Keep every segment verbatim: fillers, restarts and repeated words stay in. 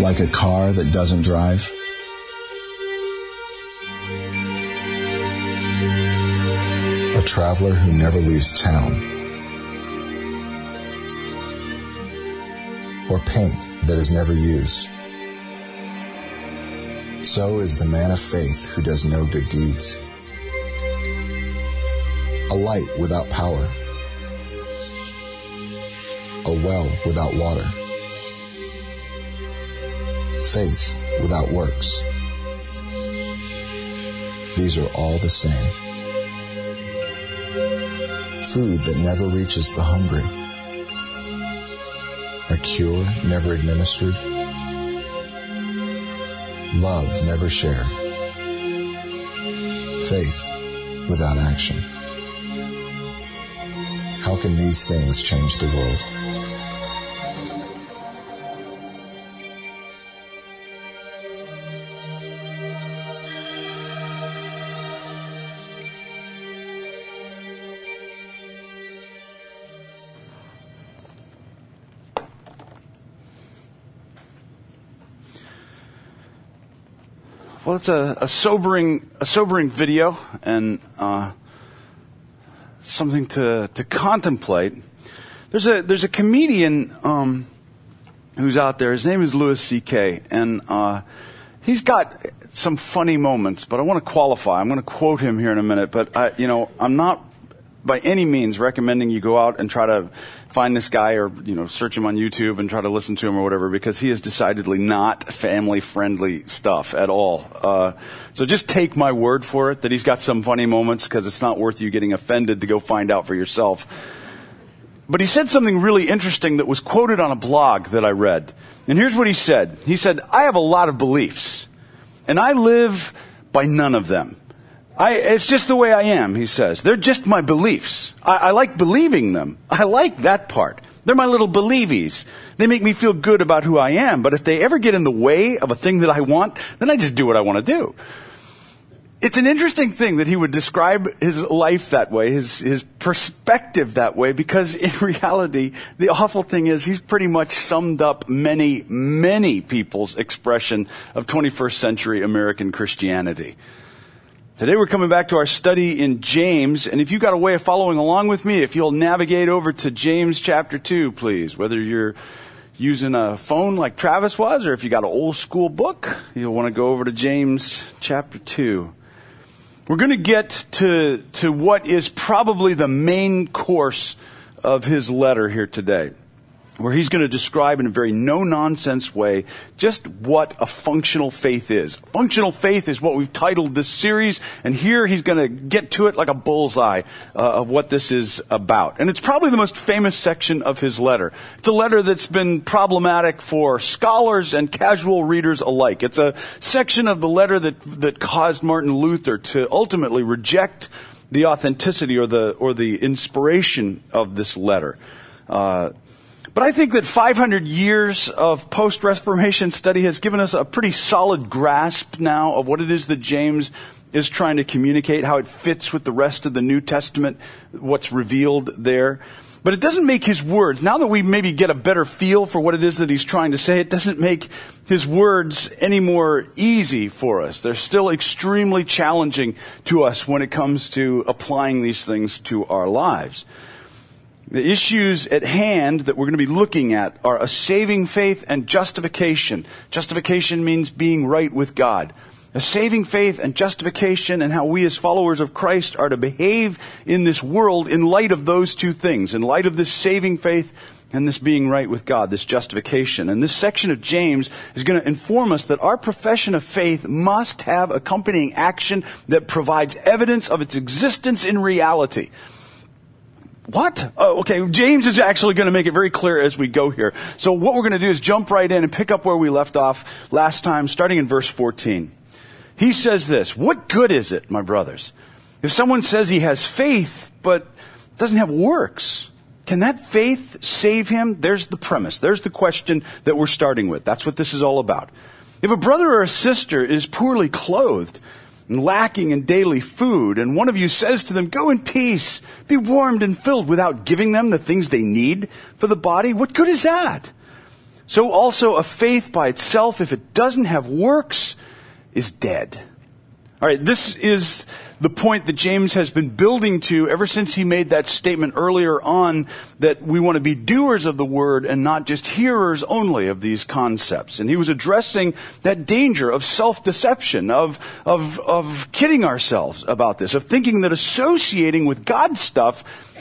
like a car that doesn't drive? A traveler who never leaves town? Or paint that is never used? So is the man of faith who does no good deeds. A light without power. A well without water. Faith without works. These are all the same. Food that never reaches the hungry. A cure never administered. Love never shared. Faith without action. How can these things change the world? Well, it's a, a sobering, a sobering video, and uh, something to to contemplate. There's a there's a comedian um, who's out there. His name is Louis C K, and uh, he's got some funny moments. But I want to qualify. I'm going to quote him here in a minute. But I, you know, I'm not by any means recommending you go out and try to find this guy or, you know, search him on YouTube and try to listen to him or whatever, because he is decidedly not family-friendly stuff at all. Uh, so just take my word for it that he's got some funny moments, because it's not worth you getting offended to go find out for yourself. But he said something really interesting that was quoted on a blog that I read. And here's what he said. He said, "I have a lot of beliefs, and I live by none of them. I, it's just the way I am," he says. "They're just my beliefs. I, I like believing them. I like that part. They're my little believies. They make me feel good about who I am. But if they ever get in the way of a thing that I want, then I just do what I want to do." It's an interesting thing that he would describe his life that way, his, his perspective that way, because in reality, the awful thing is he's pretty much summed up many, many people's expression of twenty-first century American Christianity. Today we're coming back to our study in James, and if you've got a way of following along with me, if you'll navigate over to James chapter two, please, whether you're using a phone like Travis was, or if you got an old school book, you'll want to go over to James chapter two. We're going to get to, to what is probably the main course of his letter here today, where he's going to describe in a very no-nonsense way just what a functional faith is. Functional faith is what we've titled this series, and here he's going to get to it like a bullseye uh, of what this is about. And it's probably the most famous section of his letter. It's a letter that's been problematic for scholars and casual readers alike. It's a section of the letter that that caused Martin Luther to ultimately reject the authenticity or the or the inspiration of this letter. Uh But I think that five hundred years of post-Reformation study has given us a pretty solid grasp now of what it is that James is trying to communicate, how it fits with the rest of the New Testament, what's revealed there. But it doesn't make his words, now that we maybe get a better feel for what it is that he's trying to say, it doesn't make his words any more easy for us. They're still extremely challenging to us when it comes to applying these things to our lives. The issues at hand that we're going to be looking at are a saving faith and justification. Justification means being right with God. A saving faith and justification, and how we as followers of Christ are to behave in this world in light of those two things, in light of this saving faith and this being right with God, this justification. And this section of James is going to inform us that our profession of faith must have accompanying action that provides evidence of its existence in reality. What? Oh, okay, James is actually going to make it very clear as we go here. So what we're going to do is jump right in and pick up where we left off last time, starting in verse fourteen. He says this: "What good is it, my brothers, if someone says he has faith but doesn't have works? Can that faith save him?" There's the premise. There's the question that we're starting with. That's what this is all about. "If a brother or a sister is poorly clothed and lacking in daily food, and one of you says to them, 'Go in peace, be warmed and filled,' without giving them the things they need for the body, what good is that? So also a faith by itself, if it doesn't have works, is dead. All right, this is the point that James has been building to ever since he made that statement earlier on that we want to be doers of the word and not just hearers only of these concepts. And he was addressing that danger of self-deception, of, of, of kidding ourselves about this, of thinking that associating with God's stuff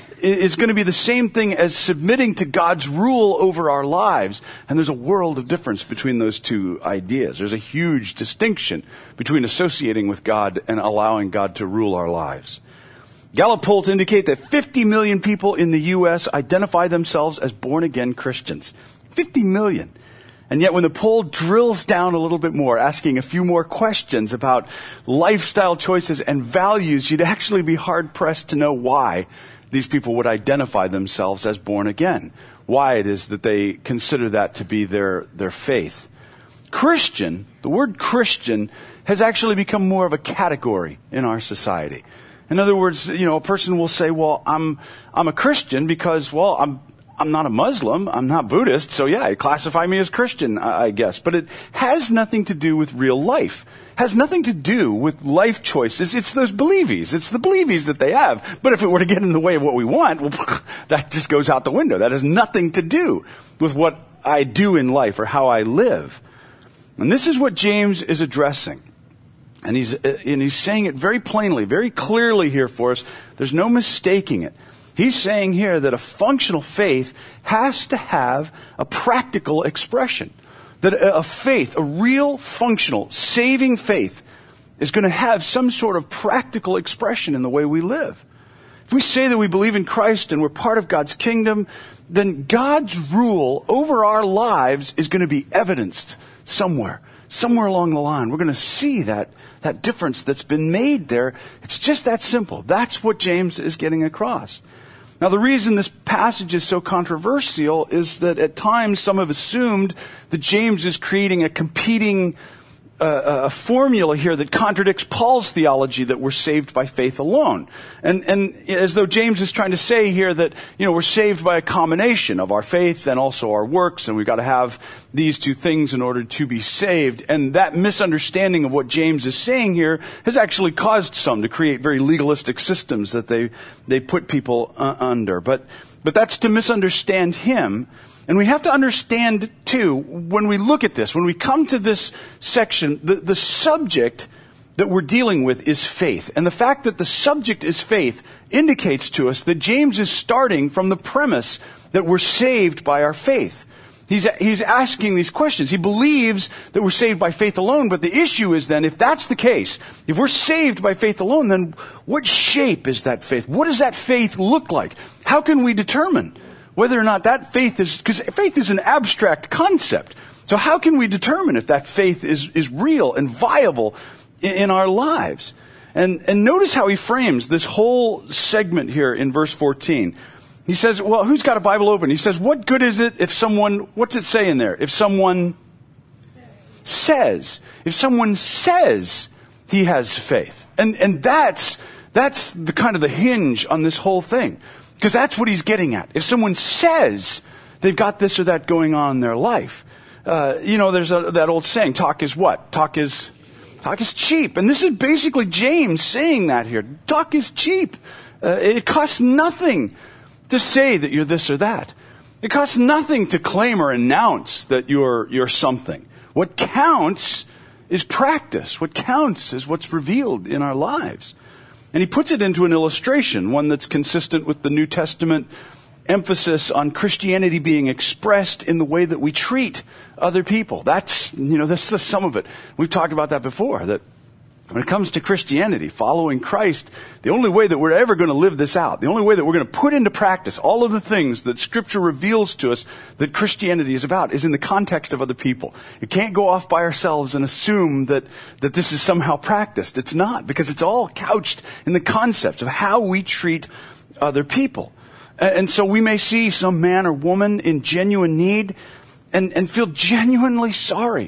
is going to be the same thing as submitting to God's rule over our lives. And there's a world of difference between those two ideas. There's a huge distinction between associating with God and allowing God to rule our lives. Gallup polls indicate that fifty million people in the U S identify themselves as born-again Christians. fifty million. And yet when the poll drills down a little bit more, asking a few more questions about lifestyle choices and values, you'd actually be hard-pressed to know why these people would identify themselves as born again. Why it is that they consider that to be their, their faith. Christian, the word Christian, has actually become more of a category in our society. In other words, you know, a person will say, well, I'm, I'm a Christian because, well, I'm, I'm not a Muslim, I'm not Buddhist, so yeah, you classify me as Christian, I guess. But it has nothing to do with real life. Has nothing to do with life choices. It's those believies. It's the believies that they have. But if it were to get in the way of what we want, well, that just goes out the window. That has nothing to do with what I do in life or how I live. And this is what James is addressing. And he's, and he's saying it very plainly, very clearly here for us. There's no mistaking it. He's saying here that a functional faith has to have a practical expression. That a faith, a real, functional, saving faith, is going to have some sort of practical expression in the way we live. If we say that we believe in Christ and we're part of God's kingdom, then God's rule over our lives is going to be evidenced somewhere, somewhere along the line. We're going to see that, that difference that's been made there. It's just that simple. That's what James is getting across. Now, the reason this passage is so controversial is that at times some have assumed that James is creating a competing uh, a formula here that contradicts Paul's theology that we're saved by faith alone. And, and as though James is trying to say here that, you know, we're saved by a combination of our faith and also our works, and we've got to have these two things in order to be saved. And that misunderstanding of what James is saying here has actually caused some to create very legalistic systems that they, they put people uh, under. But, but that's to misunderstand him. And we have to understand, too, when we look at this, when we come to this section, the, the subject that we're dealing with is faith. And the fact that the subject is faith indicates to us that James is starting from the premise that we're saved by our faith. He's, he's asking these questions. He believes that we're saved by faith alone, but the issue is then, if that's the case, if we're saved by faith alone, then what shape is that faith? What does that faith look like? How can we determine whether or not that faith is, because faith is an abstract concept. So how can we determine if that faith is, is real and viable in, in our lives? And, and notice how he frames this whole segment here in verse fourteen. He says, well, who's got a Bible open? He says, what good is it if someone, what's it say in there? If someone says, if someone says he has faith. And, and that's, that's the kind of the hinge on this whole thing. Because that's what he's getting at. If someone says they've got this or that going on in their life, uh, you know, there's a, that old saying, talk is what? Talk is, talk is cheap. And this is basically James saying that here. Talk is cheap. Uh, it costs nothing to say that you're this or that. It costs nothing to claim or announce that you're, you're something. What counts is practice. What counts is what's revealed in our lives. And he puts it into an illustration, one that's consistent with the New Testament emphasis on Christianity being expressed in the way that we treat other people. That's, you know, that's just some of it. We've talked about that before, that when it comes to Christianity, following Christ, the only way that we're ever going to live this out, the only way that we're going to put into practice all of the things that Scripture reveals to us that Christianity is about is in the context of other people. You can't go off by ourselves and assume that, that this is somehow practiced. It's not, because it's all couched in the concept of how we treat other people. And, and so we may see some man or woman in genuine need and, and feel genuinely sorry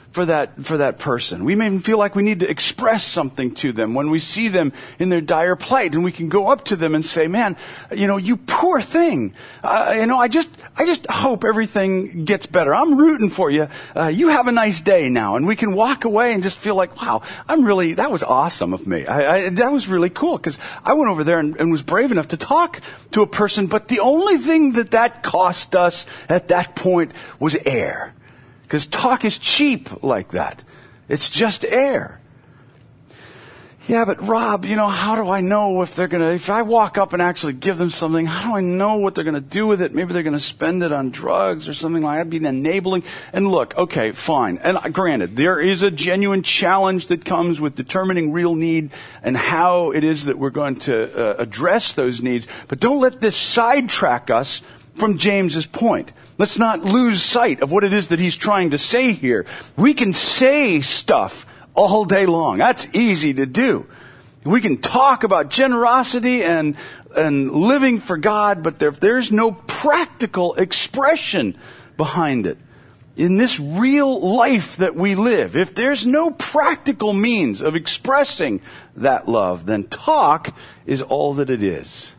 for that, for that person. We may even feel like we need to express something to them when we see them in their dire plight, and we can go up to them and say, man, you know, you poor thing. Uh, you know, I just, I just hope everything gets better. I'm rooting for you. Uh, you have a nice day now. And we can walk away and just feel like, wow, I'm really, that was awesome of me. I, I, that was really cool, because I went over there and, and was brave enough to talk to a person, but the only thing that that cost us at that point was air. Because talk is cheap like that. It's just air. Yeah, but Rob, you know, how do I know if they're going to, if I walk up and actually give them something, how do I know what they're going to do with it? Maybe they're going to spend it on drugs or something like that, be enabling. And look, okay, fine. And granted, there is a genuine challenge that comes with determining real need and how it is that we're going to uh, address those needs. But don't let this sidetrack us from James's point. Let's not lose sight of what it is that he's trying to say here. We can say stuff all day long. That's easy to do. We can talk about generosity and and living for God, but if there's no practical expression behind it, in this real life that we live, if there's no practical means of expressing that love, then talk is all that it is.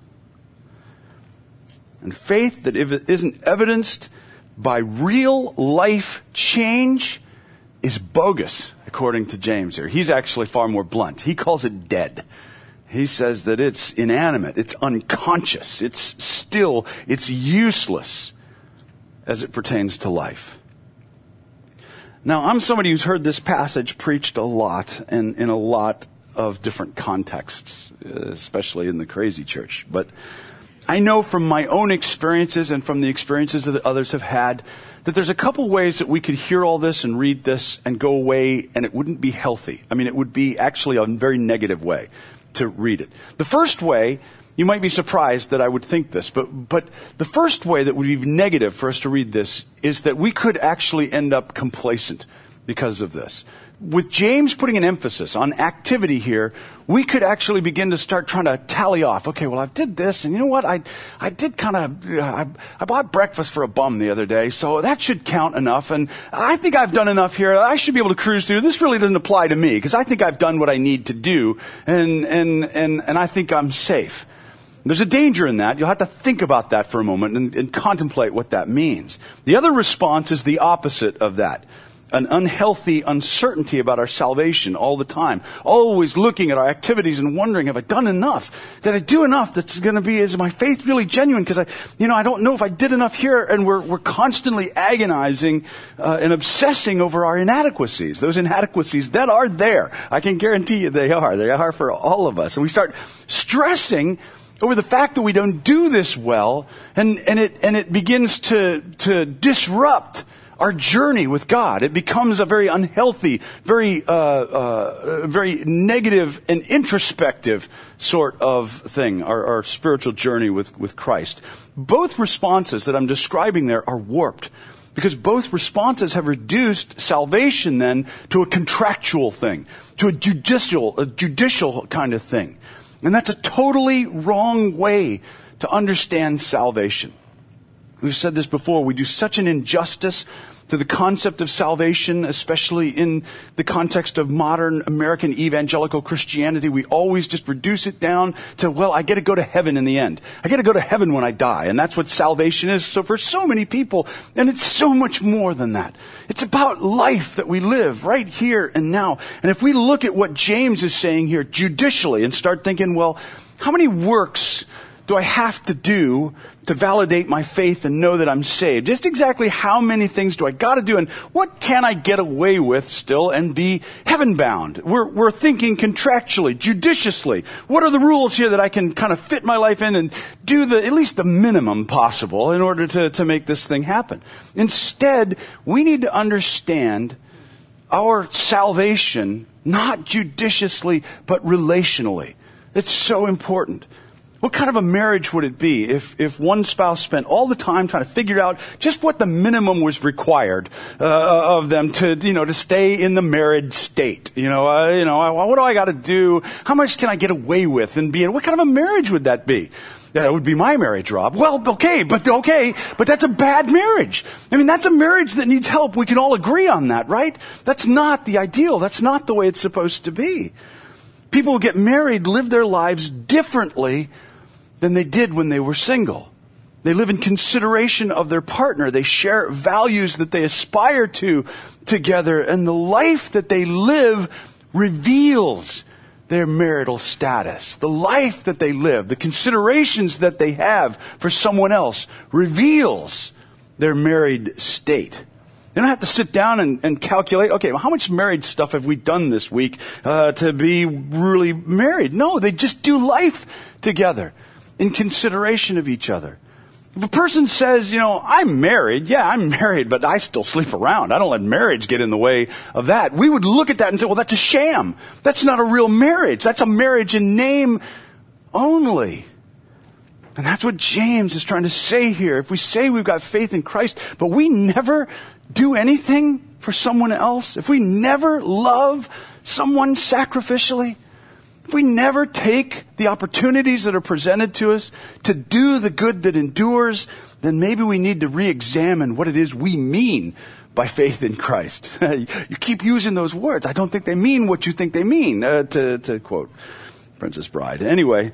And faith that if it isn't evidenced by real life change is bogus, according to James here. He's actually far more blunt. He calls it dead. He says that it's inanimate, it's unconscious, it's still, it's useless as it pertains to life. Now, I'm somebody who's heard this passage preached a lot and in a lot of different contexts, especially in the crazy church. But I know from my own experiences and from the experiences that others have had that there's a couple ways that we could hear all this and read this and go away and it wouldn't be healthy. I mean, it would be actually a very negative way to read it. The first way, you might be surprised that I would think this, but, but the first way that would be negative for us to read this is that we could actually end up complacent because of this. With James putting an emphasis on activity here, we could actually begin to start trying to tally off. Okay, well, I did this, and you know what? I I did kind of, I, I bought breakfast for a bum the other day, so that should count enough, and I think I've done enough here. I should be able to cruise through. This really doesn't apply to me, because I think I've done what I need to do, and and and and I think I'm safe. There's a danger in that. You'll have to think about that for a moment and, and contemplate what that means. The other response is the opposite of that. An unhealthy uncertainty about our salvation all the time. Always looking at our activities and wondering, have I done enough? Did I do enough that's going to be, is my faith really genuine? Because I, you know, I don't know if I did enough here. And we're, we're constantly agonizing uh, and obsessing over our inadequacies. Those inadequacies that are there. I can guarantee you they are. They are for all of us. And we start stressing over the fact that we don't do this well. And, and it, and it begins to, to disrupt our journey with God. It becomes a very unhealthy, very, uh, uh, very negative and introspective sort of thing, our, our spiritual journey with, with Christ. Both responses that I'm describing there are warped, because both responses have reduced salvation then to a contractual thing, to a judicial, a judicial kind of thing. And that's a totally wrong way to understand salvation. We've said this before. We do such an injustice to the concept of salvation, especially in the context of modern American evangelical Christianity. We always just reduce it down to, well, I get to go to heaven in the end. I get to go to heaven when I die. And that's what salvation is. So for so many people, and it's so much more than that. It's about life that we live right here and now. And if we look at what James is saying here judicially and start thinking, well, how many works do I have to do to validate my faith and know that I'm saved? Just exactly how many things do I got to do, and what can I get away with still and be heaven bound? We're, we're thinking contractually, judiciously. What are the rules here that I can kind of fit my life in and do the at least the minimum possible in order to, to make this thing happen? Instead, we need to understand our salvation not judiciously but relationally. It's so important. What kind of a marriage would it be if, if one spouse spent all the time trying to figure out just what the minimum was required uh, of them to, you know, to stay in the married state? You know, uh, you know, what do I got to do? How much can I get away with and be in? What kind of a marriage would that be? That would be my marriage, Rob. Well, okay, but okay, but that's a bad marriage. I mean, that's a marriage that needs help. We can all agree on that, right? That's not the ideal. That's not the way it's supposed to be. People who get married live their lives differently than they did when they were single. They live in consideration of their partner. They share values that they aspire to together. And the life that they live reveals their marital status. The life that they live, the considerations that they have for someone else reveals their married state. They don't have to sit down and, and calculate, okay, well, how much married stuff have we done this week uh, to be really married? No, they just do life together in consideration of each other. If a person says, you know, I'm married, yeah, I'm married, but I still sleep around. I don't let marriage get in the way of that. We would look at that and say, well, that's a sham. That's not a real marriage. That's a marriage in name only. And that's what James is trying to say here. If we say we've got faith in Christ, but we never do anything for someone else, if we never love someone sacrificially, if we never take the opportunities that are presented to us to do the good that endures, then maybe we need to re-examine what it is we mean by faith in Christ. You keep using those words. I don't think they mean what you think they mean, uh, to, to quote Princess Bride. Anyway,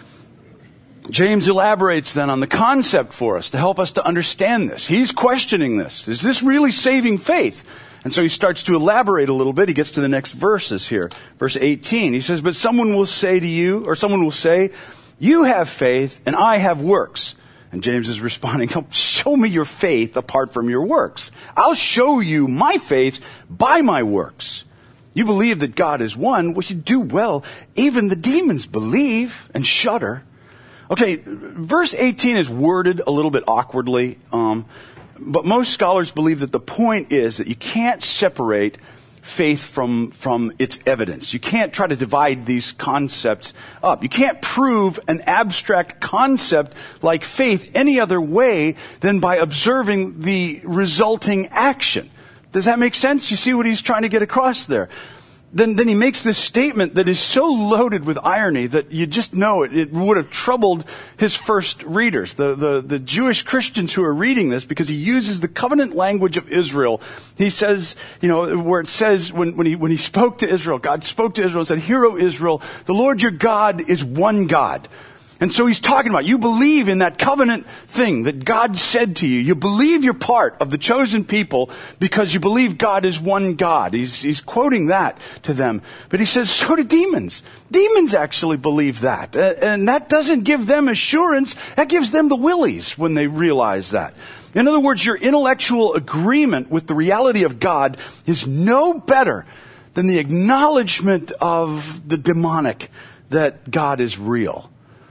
James elaborates then on the concept for us to help us to understand this. He's questioning this. Is this really saving faith? And so he starts to elaborate a little bit. He gets to the next verses here. Verse eighteen, he says, but someone will say to you, or someone will say, you have faith and I have works. And James is responding, show me your faith apart from your works. I'll show you my faith by my works. You believe that God is one, well, you do well. Even the demons believe and shudder. Okay, verse eighteen is worded a little bit awkwardly, um, but most scholars believe that the point is that you can't separate faith from, from its evidence. You can't try to divide these concepts up. You can't prove an abstract concept like faith any other way than by observing the resulting action. Does that make sense? You see what he's trying to get across there? Then, then he makes this statement that is so loaded with irony that you just know it, it would have troubled his first readers, the, the, the Jewish Christians who are reading this, because he uses the covenant language of Israel. He says, you know, where it says when, when he, when he spoke to Israel, God spoke to Israel and said, "Hear, O Israel, the Lord your God is one God." And so he's talking about, you believe in that covenant thing that God said to you. You believe you're part of the chosen people because you believe God is one God. He's, he's quoting that to them. But he says, so do demons. Demons actually believe that. And that doesn't give them assurance. That gives them the willies when they realize that. In other words, your intellectual agreement with the reality of God is no better than the acknowledgement of the demonic, that God is real.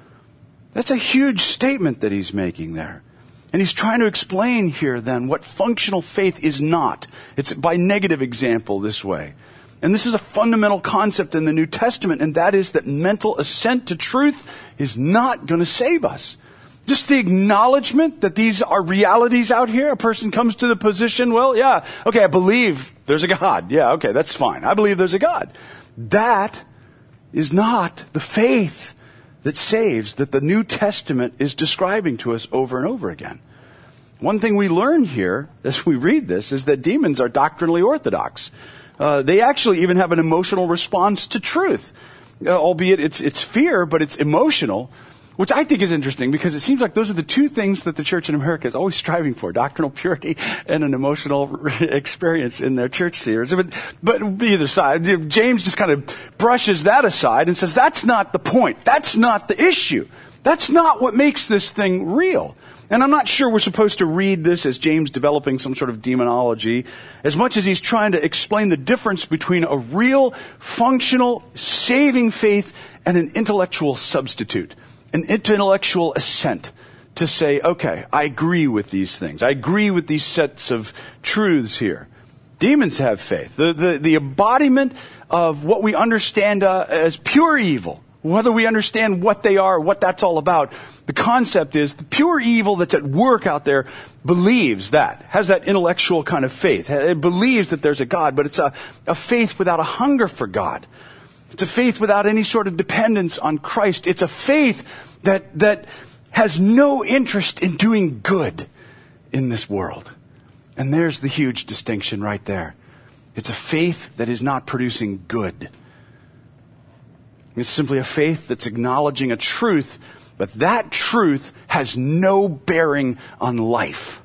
That's a huge statement that he's making there. And he's trying to explain here then what functional faith is not. It's by negative example this way. And this is a fundamental concept in the New Testament, and that is that mental assent to truth is not going to save us. Just the acknowledgement that these are realities out here. A person comes to the position, well, yeah, okay, I believe there's a God. Yeah, okay, that's fine. I believe there's a God. That is not the faith that saves, that the New Testament is describing to us over and over again. One thing we learn here as we read this is that demons are doctrinally orthodox. Uh, they actually even have an emotional response to truth, uh, albeit it's it's fear, but it's emotional, which I think is interesting because it seems like those are the two things that the church in America is always striving for: doctrinal purity and an emotional experience in their church series. But, but either side, James just kind of brushes that aside and says that's not the point. That's not the issue. That's not what makes this thing real. And I'm not sure we're supposed to read this as James developing some sort of demonology, as much as he's trying to explain the difference between a real, functional, saving faith and an intellectual substitute. An intellectual assent to say, okay, I agree with these things. I agree with these sets of truths here. Demons have faith. The, the, the embodiment of what we understand uh, as pure evil, Whether we understand what they are, what that's all about, the concept is the pure evil that's at work out there believes that, has that intellectual kind of faith. It believes that there's a God, but it's a, a faith without a hunger for God. It's a faith without any sort of dependence on Christ. It's a faith that, that has no interest in doing good in this world. And there's the huge distinction right there. It's a faith that is not producing good. It's simply a faith that's acknowledging a truth, but that truth has no bearing on life.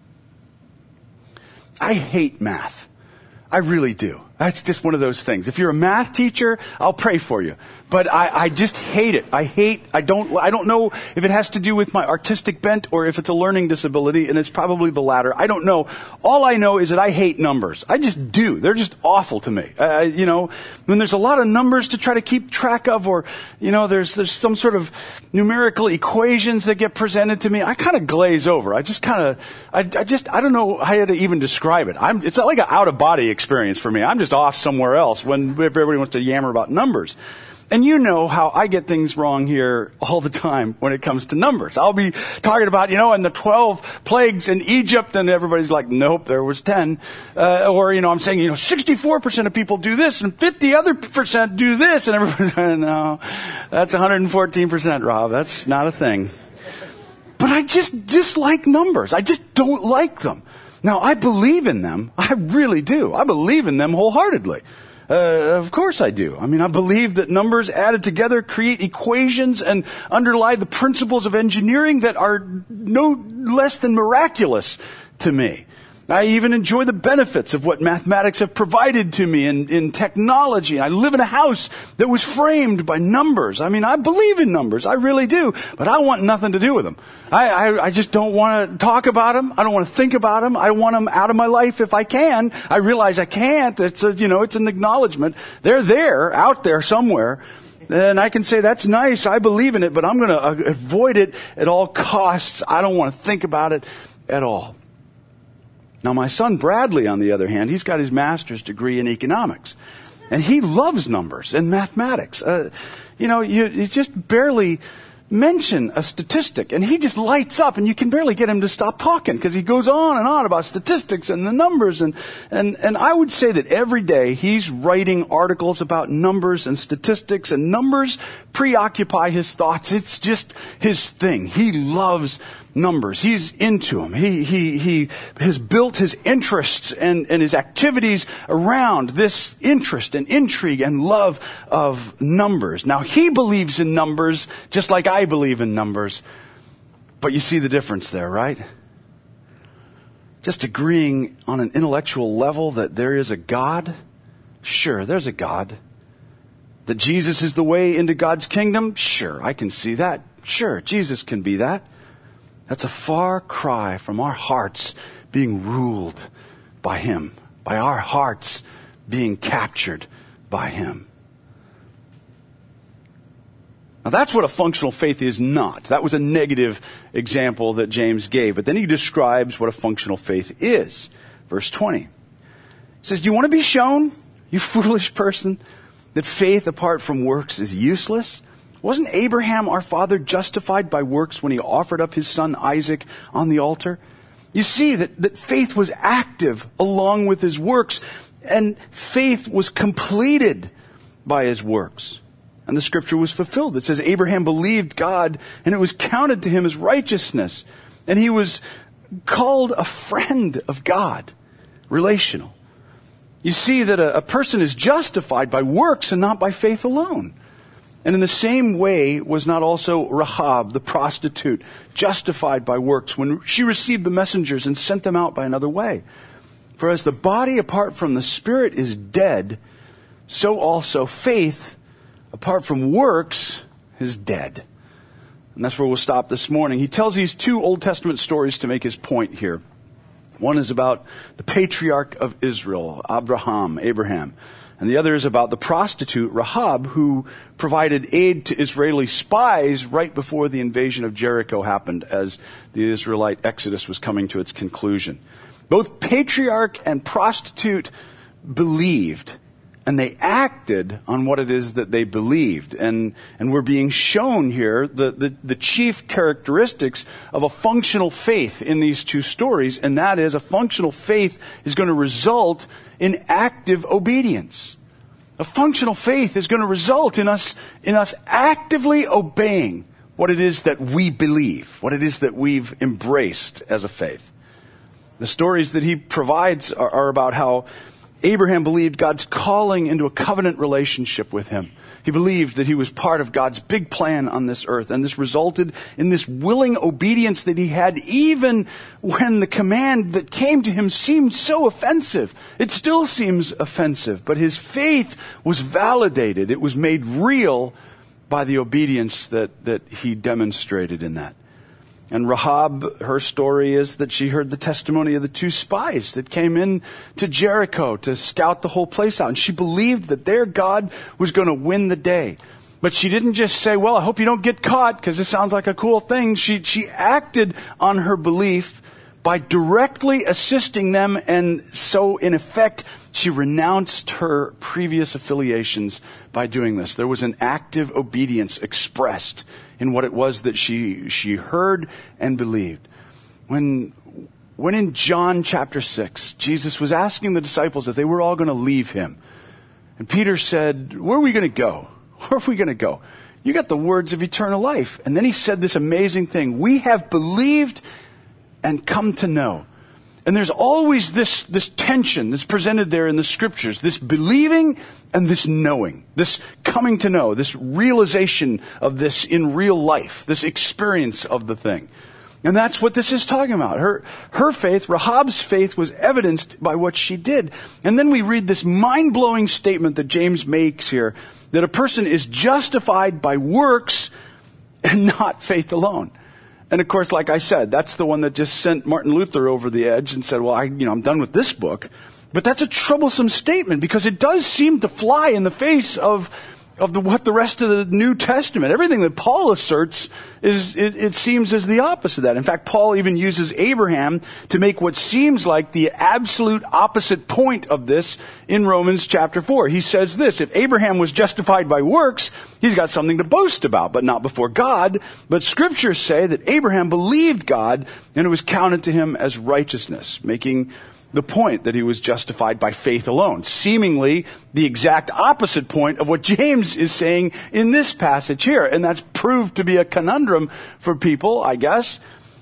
I hate math. I really do. That's just one of those things. If you're a math teacher, I'll pray for you. But I, I just hate it. I hate, I don't, I don't know if it has to do with my artistic bent or if it's a learning disability, and it's probably the latter. I don't know. All I know is that I hate numbers. I just do. They're just awful to me. Uh, you know, when there's a lot of numbers to try to keep track of, or, you know, there's, there's some sort of numerical equations that get presented to me, I kind of glaze over. I just kind of, I, I just, I don't know how to even describe it. I'm, it's not like an out of body experience for me. I'm just off somewhere else when everybody wants to yammer about numbers. And you know how I get things wrong here all the time when it comes to numbers. I'll be talking about, you know, and the twelve plagues in Egypt, and everybody's like, nope, there was ten. Uh, or, you know, I'm saying, you know, sixty-four percent of people do this, and fifty other percent do this, and everybody's like, no, that's one hundred fourteen percent, Rob. That's not a thing. But I just dislike numbers. I just don't like them. Now, I believe in them. I really do. I believe in them wholeheartedly. Uh, of course I do. I mean, I believe that numbers added together create equations and underlie the principles of engineering that are no less than miraculous to me. I even enjoy the benefits of what mathematics have provided to me in, in technology. I live in a house that was framed by numbers. I mean, I believe in numbers. I really do. But I want nothing to do with them. I, I, I just don't want to talk about them. I don't want to think about them. I want them out of my life if I can. I realize I can't. It's a, you know, it's an acknowledgement. They're there, out there somewhere. And I can say, that's nice. I believe in it, but I'm going to avoid it at all costs. I don't want to think about it at all. Now, my son Bradley, on the other hand, he's got his master's degree in economics. And he loves numbers and mathematics. Uh, you know, you, you just barely mention a statistic, and he just lights up, and you can barely get him to stop talking because he goes on and on about statistics and the numbers. And, and, and I would say that every day he's writing articles about numbers and statistics, and numbers preoccupy his thoughts. It's just his thing. He loves numbers. He's into them. He, he, he has built his interests and, and his activities around this interest and intrigue and love of numbers. Now, he believes in numbers just like I believe in numbers. But you see the difference there, right? Just agreeing on an intellectual level that there is a God. Sure, there's a God. That Jesus is the way into God's kingdom. Sure, I can see that. Sure, Jesus can be that. That's a far cry from our hearts being ruled by Him, by our hearts being captured by Him. Now, that's what a functional faith is not. That was a negative example that James gave. But then he describes what a functional faith is. Verse twenty. He says, do you want to be shown, you foolish person, that faith apart from works is useless? Wasn't Abraham, our father, justified by works when he offered up his son Isaac on the altar? You see that, that faith was active along with his works, and faith was completed by his works. And the scripture was fulfilled. It says Abraham believed God, and it was counted to him as righteousness. And he was called a friend of God, relational. You see that a, a person is justified by works and not by faith alone. And in the same way was not also Rahab, the prostitute, justified by works when she received the messengers and sent them out by another way. For as the body apart from the spirit is dead, so also faith apart from works is dead. And that's where we'll stop this morning. He tells these two Old Testament stories to make his point here. One is about the patriarch of Israel, Abraham, Abraham. And the other is about the prostitute, Rahab, who provided aid to Israeli spies right before the invasion of Jericho happened as the Israelite exodus was coming to its conclusion. Both patriarch and prostitute believed and they acted on what it is that they believed. And, and we're being shown here the, the, the chief characteristics of a functional faith in these two stories, and that is a functional faith is going to result in active obedience. A functional faith is going to result in us, in us actively obeying what it is that we believe, what it is that we've embraced as a faith. The stories that he provides are, are about how Abraham believed God's calling into a covenant relationship with him. He believed that he was part of God's big plan on this earth, and this resulted in this willing obedience that he had even when the command that came to him seemed so offensive. It still seems offensive, but his faith was validated. It was made real by the obedience that, that he demonstrated in that. And Rahab, her story is that she heard the testimony of the two spies that came in to Jericho to scout the whole place out. And she believed that their God was going to win the day. But she didn't just say, well, I hope you don't get caught because this sounds like a cool thing. She, she acted on her belief by directly assisting them. And so, in effect, she renounced her previous affiliations by doing this. There was an active obedience expressed in what it was that she she heard and believed. When when in John chapter six, Jesus was asking the disciples if they were all going to leave him. And Peter said, where are we going to go? Where are we going to go? You got the words of eternal life. And then he said this amazing thing. We have believed and come to know. And there's always this, this tension that's presented there in the scriptures, this believing and this knowing, this coming to know, this realization of this in real life, this experience of the thing. And that's what this is talking about. Her, her faith, Rahab's faith, was evidenced by what she did. And then we read this mind-blowing statement that James makes here, that a person is justified by works and not faith alone. And of course, like I said, that's the one that just sent Martin Luther over the edge and said, well, I, you know, I'm done with this book. But that's a troublesome statement because it does seem to fly in the face of, of the, what the rest of the New Testament. Everything that Paul asserts is, it, it seems is the opposite of that. In fact, Paul even uses Abraham to make what seems like the absolute opposite point of this in Romans chapter four. He says this, if Abraham was justified by works, he's got something to boast about, but not before God. But scriptures say that Abraham believed God and it was counted to him as righteousness, making the point that he was justified by faith alone. Seemingly the exact opposite point of what James is saying in this passage here. And that's proved to be a conundrum for people, I guess.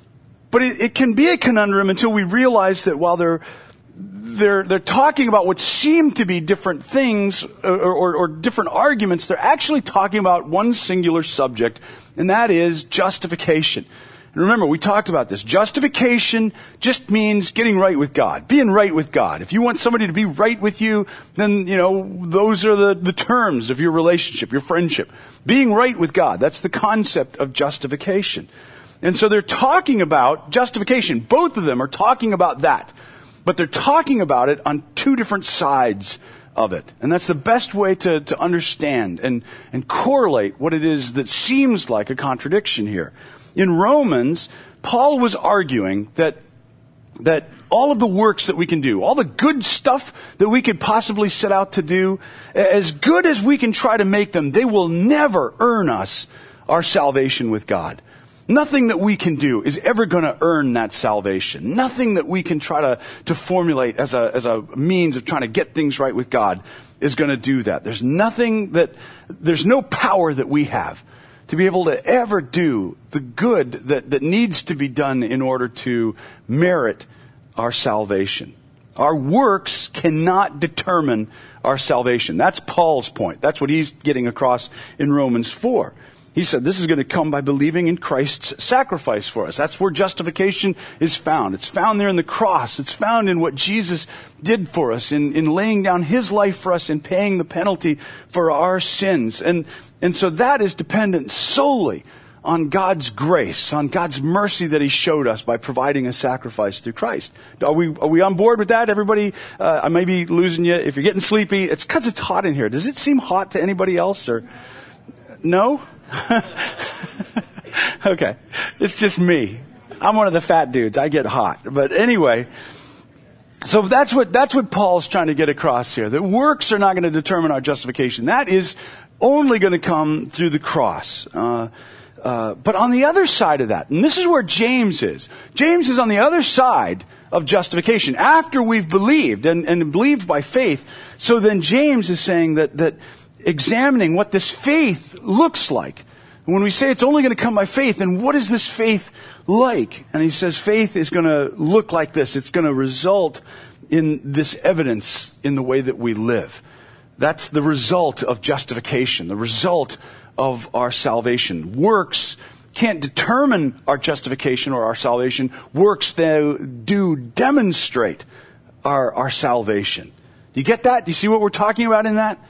But it, it can be a conundrum until we realize that while they're They're, they're talking about what seem to be different things or, or, or different arguments. They're actually talking about one singular subject, and that is justification. And remember, we talked about this. Justification just means getting right with God, being right with God. If you want somebody to be right with you, then, you know, those are the, the terms of your relationship, your friendship. Being right with God, that's the concept of justification. And so they're talking about justification. Both of them are talking about that. But they're talking about it on two different sides of it. And that's the best way to, to understand and, and correlate what it is that seems like a contradiction here. In Romans, Paul was arguing that, that all of the works that we can do, all the good stuff that we could possibly set out to do, as good as we can try to make them, they will never earn us our salvation with God. Nothing that we can do is ever going to earn that salvation. Nothing that we can try to, to formulate as a, as a means of trying to get things right with God is going to do that. There's nothing that, there's no power that we have to be able to ever do the good that, that needs to be done in order to merit our salvation. Our works cannot determine our salvation. That's Paul's point. That's what he's getting across in Romans four. He said this is going to come by believing in Christ's sacrifice for us. That's where justification is found. It's found there in the cross. It's found in what Jesus did for us, in, in laying down his life for us and paying the penalty for our sins. And, and so that is dependent solely on God's grace, on God's mercy that he showed us by providing a sacrifice through Christ. Are we, are we on board with that? Everybody, uh, I may be losing you. If you're getting sleepy, it's because it's hot in here. Does it seem hot to anybody else or no? Okay. It's just me. I'm one of the fat dudes. I get hot. But anyway, So that's what, that's what Paul's trying to get across here. That works are not going to determine our justification. That is only going to come through the cross. Uh, uh, but on the other side of that, and this is where James is. James is on the other side of justification. After we've believed and, and believed by faith. So then James is saying that, that examining what this faith looks like. When we say it's only going to come by faith, then what is this faith like? And he says faith is going to look like this. It's going to result in this evidence in the way that we live. That's the result of justification, the result of our salvation. Works can't determine our justification or our salvation. Works, though, do demonstrate our, our salvation. Do you get that? Do you see what we're talking about in that?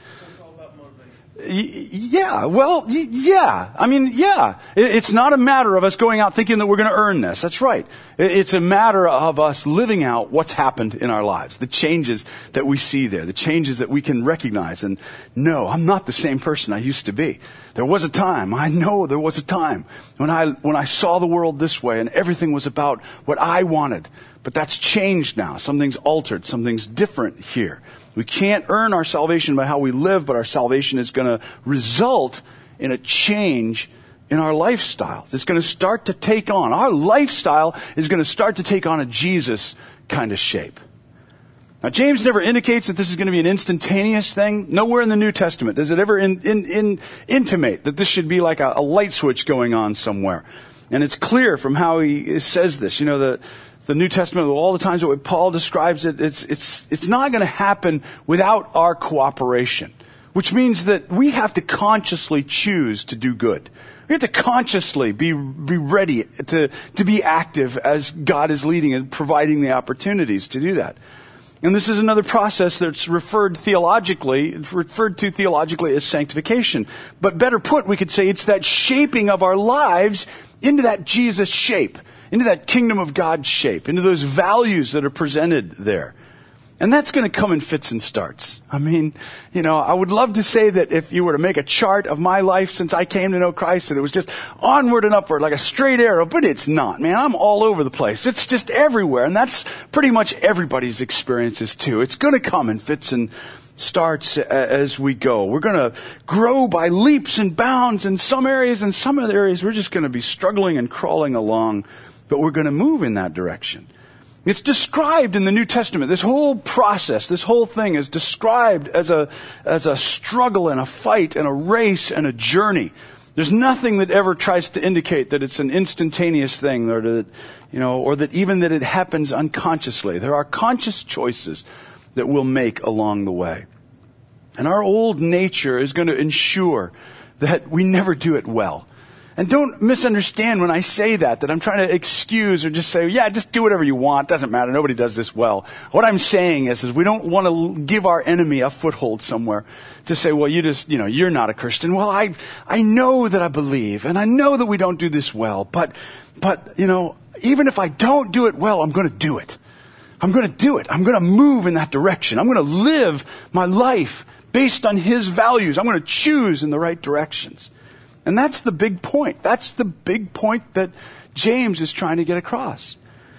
Yeah, well, yeah. I mean, yeah. It's not a matter of us going out thinking that we're going to earn this. That's right. It's a matter of us living out what's happened in our lives, the changes that we see there, the changes that we can recognize. And no, I'm not the same person I used to be. There was a time, I know there was a time when I, when I saw the world this way and everything was about what I wanted. But that's changed now. Something's altered. Something's different here. We can't earn our salvation by how we live, but our salvation is going to result in a change in our lifestyle. It's going to start to take on, our lifestyle is going to start to take on a Jesus kind of shape. Now, James never indicates that this is going to be an instantaneous thing. Nowhere in the New Testament does it ever in, in, in, intimate that this should be like a, a light switch going on somewhere. And it's clear from how he says this. You know, the The New Testament, all the times that Paul describes it, it's, it's, it's not going to happen without our cooperation. Which means that we have to consciously choose to do good. We have to consciously be, be ready to, to be active as God is leading and providing the opportunities to do that. And this is another process that's referred theologically, referred to theologically as sanctification. But better put, we could say it's that shaping of our lives into that Jesus shape. Into that kingdom of God shape, into those values that are presented there. And that's going to come in fits and starts. I mean, you know, I would love to say that if you were to make a chart of my life since I came to know Christ, that it was just onward and upward like a straight arrow, but it's not, man. I'm all over the place. It's just everywhere. And that's pretty much everybody's experiences too. It's going to come in fits and starts as we go. We're going to grow by leaps and bounds in some areas, and some other areas we're just going to be struggling and crawling along. But we're going to move in that direction. It's described in the New Testament. This whole process, this whole thing is described as a, as a struggle and a fight and a race and a journey. There's nothing that ever tries to indicate that it's an instantaneous thing or that, you know, or that even that it happens unconsciously. There are conscious choices that we'll make along the way. And our old nature is going to ensure that we never do it well. And don't misunderstand when I say that, that I'm trying to excuse or just say, yeah, just do whatever you want. Doesn't matter. Nobody does this well. What I'm saying is, is we don't want to give our enemy a foothold somewhere to say, well, you just, you know, you're not a Christian. Well, I, I know that I believe and I know that we don't do this well, but, but, you know, even if I don't do it well, I'm going to do it. I'm going to do it. I'm going to move in that direction. I'm going to live my life based on His values. I'm going to choose in the right directions. And that's the big point. That's the big point that James is trying to get across.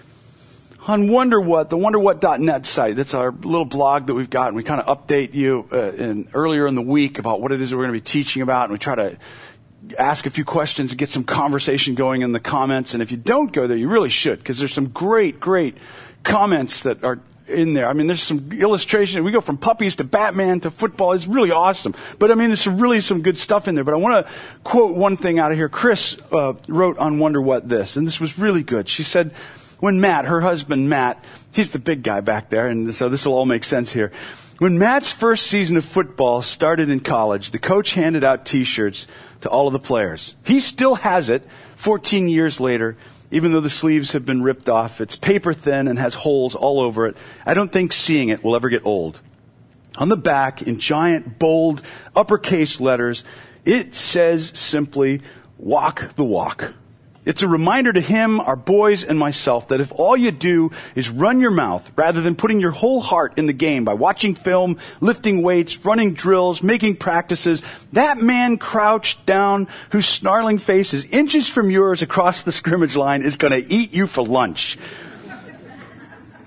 On Wonder What, the wonder what dot net site, that's our little blog that we've got, and we kind of update you uh, in, earlier in the week about what it is that we're going to be teaching about, and we try to ask a few questions and get some conversation going in the comments. And if you don't go there, you really should, because there's some great, great comments that are in there. I mean, there's some illustration. We go from puppies to Batman to football. It's really awesome. But I mean, there's some, really some good stuff in there. But I want to quote one thing out of here. Chris uh, wrote on Wonder What this, and this was really good. She said, when Matt, her husband Matt, he's the big guy back there, and so this will all make sense here. When Matt's first season of football started in college, the coach handed out T-shirts to all of the players. He still has it fourteen years later. Even though the sleeves have been ripped off, it's paper thin and has holes all over it. I don't think seeing it will ever get old. On the back, in giant, bold, uppercase letters, it says simply, walk the walk. It's a reminder to him, our boys, and myself that if all you do is run your mouth rather than putting your whole heart in the game by watching film, lifting weights, running drills, making practices, that man crouched down whose snarling face is inches from yours across the scrimmage line is going to eat you for lunch.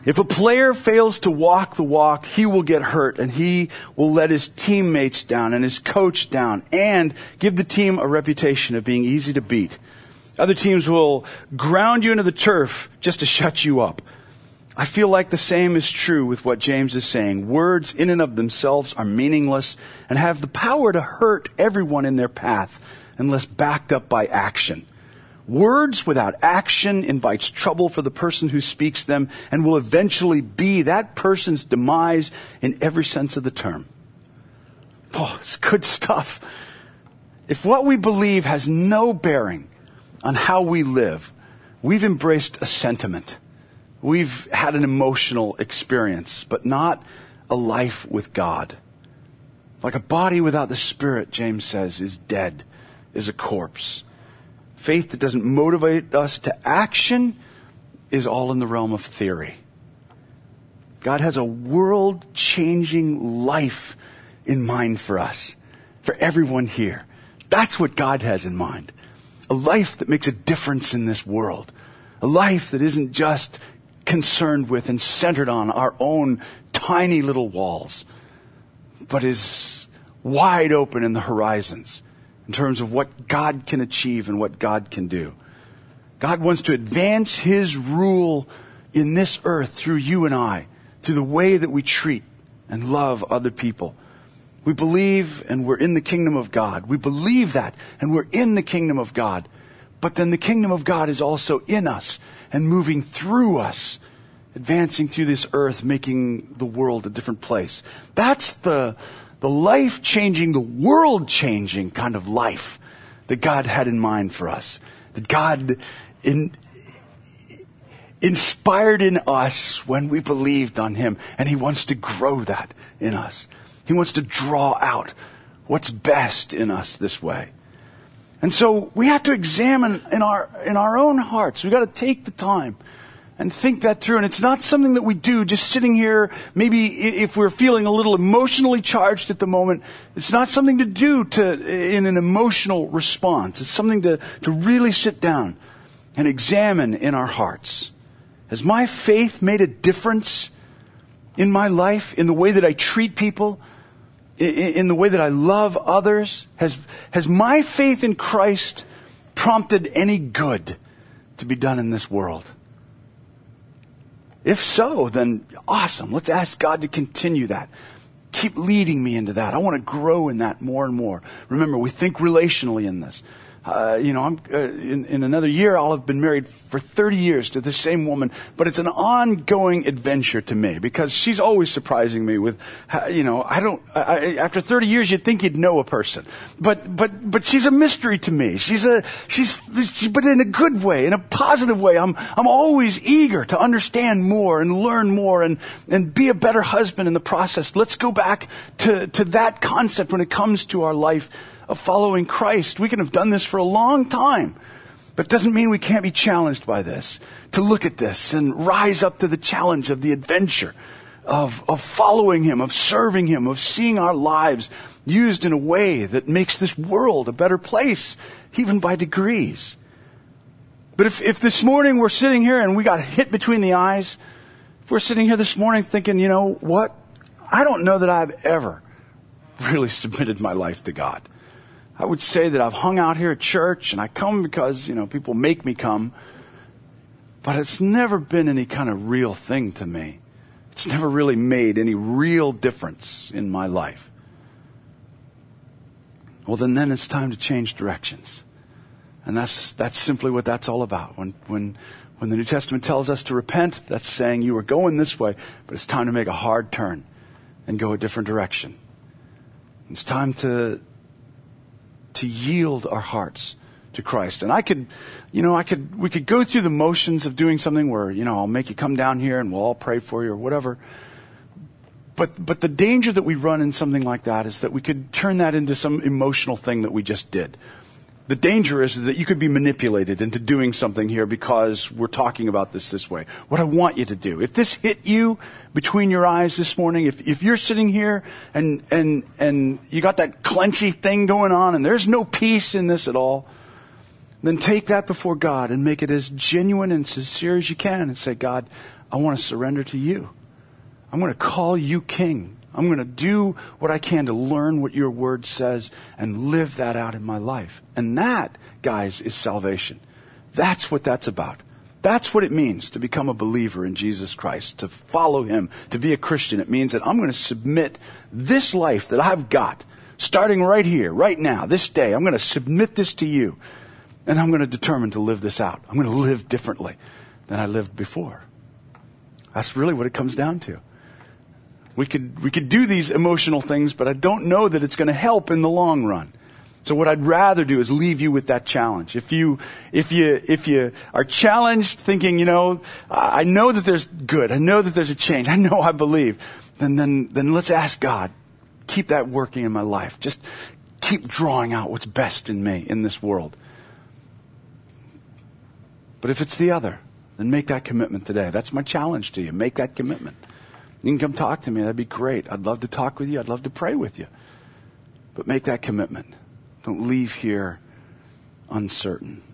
If a player fails to walk the walk, he will get hurt, and he will let his teammates down and his coach down and give the team a reputation of being easy to beat. Other teams will ground you into the turf just to shut you up. I feel like the same is true with what James is saying. Words in and of themselves are meaningless and have the power to hurt everyone in their path unless backed up by action. Words without action invites trouble for the person who speaks them and will eventually be that person's demise in every sense of the term. Oh, it's good stuff. If what we believe has no bearing on how we live, we've embraced a sentiment. We've had an emotional experience, but not a life with God. Like a body without the Spirit, James says, is dead, is a corpse. Faith that doesn't motivate us to action is all in the realm of theory. God has a world-changing life in mind for us, for everyone here. That's what God has in mind. A life that makes a difference in this world. A life that isn't just concerned with and centered on our own tiny little walls, but is wide open in the horizons in terms of what God can achieve and what God can do. God wants to advance His rule in this earth through you and I, through the way that we treat and love other people. We believe and we're in the kingdom of God. We believe that and we're in the kingdom of God. But then the kingdom of God is also in us and moving through us, advancing through this earth, making the world a different place. That's the, the life-changing, the world-changing kind of life that God had in mind for us. That God in, inspired in us when we believed on Him. And He wants to grow that in us. He wants to draw out what's best in us this way. And so we have to examine in our in our own hearts. We've got to take the time and think that through. And it's not something that we do just sitting here, maybe if we're feeling a little emotionally charged at the moment. It's not something to do to in an emotional response. It's something to, to really sit down and examine in our hearts. Has my faith made a difference in my life, in the way that I treat people, in the way that I love others? Has, has my faith in Christ prompted any good to be done in this world? If so, then awesome. Let's ask God to continue that. Keep leading me into that. I want to grow in that more and more. Remember, we think relationally in this. Uh, you know, I'm, uh, in, in another year, I'll have been married for thirty years to the same woman, but it's an ongoing adventure to me because she's always surprising me with, you know, I don't, I, after thirty years, you'd think you'd know a person, but, but, but she's a mystery to me. She's a, she's, she's, but in a good way, in a positive way. I'm, I'm always eager to understand more and learn more and, and be a better husband in the process. Let's go back to, to that concept when it comes to our life of following Christ. We can have done this for a long time, but it doesn't mean we can't be challenged by this, to look at this and rise up to the challenge of the adventure of, of following Him, of serving Him, of seeing our lives used in a way that makes this world a better place, even by degrees. But if, if this morning we're sitting here and we got hit between the eyes, if we're sitting here this morning thinking, you know what, I don't know that I've ever really submitted my life to God. I would say that I've hung out here at church and I come because, you know, people make me come. But it's never been any kind of real thing to me. It's never really made any real difference in my life. Well, then, then it's time to change directions. And that's that's simply what that's all about. When when when the New Testament tells us to repent, that's saying you were going this way, but it's time to make a hard turn and go a different direction. It's time to to yield our hearts to Christ. And I could, you know, I could, we could go through the motions of doing something where, you know, I'll make you come down here and we'll all pray for you or whatever. But, but the danger that we run in something like that is that we could turn that into some emotional thing that we just did. The danger is that you could be manipulated into doing something here because we're talking about this this way. What I want you to do, if this hit you between your eyes this morning, if, if you're sitting here and, and, and you got that clenchy thing going on and there's no peace in this at all, then take that before God and make it as genuine and sincere as you can and say, God, I want to surrender to you. I'm going to call you king. I'm going to do what I can to learn what your word says and live that out in my life. And that, guys, is salvation. That's what that's about. That's what it means to become a believer in Jesus Christ, to follow him, to be a Christian. It means that I'm going to submit this life that I've got, starting right here, right now, this day. I'm going to submit this to you. And I'm going to determine to live this out. I'm going to live differently than I lived before. That's really what it comes down to. We could, we could do these emotional things, but I don't know that it's going to help in the long run. So what I'd rather do is leave you with that challenge. If you, if you, if you are challenged thinking, you know, I know that there's good. I know that there's a change. I know I believe. Then, then, then let's ask God, keep that working in my life. Just keep drawing out what's best in me, in this world. But if it's the other, then make that commitment today. That's my challenge to you. Make that commitment. You can come talk to me. That'd be great. I'd love to talk with you. I'd love to pray with you. But make that commitment. Don't leave here uncertain.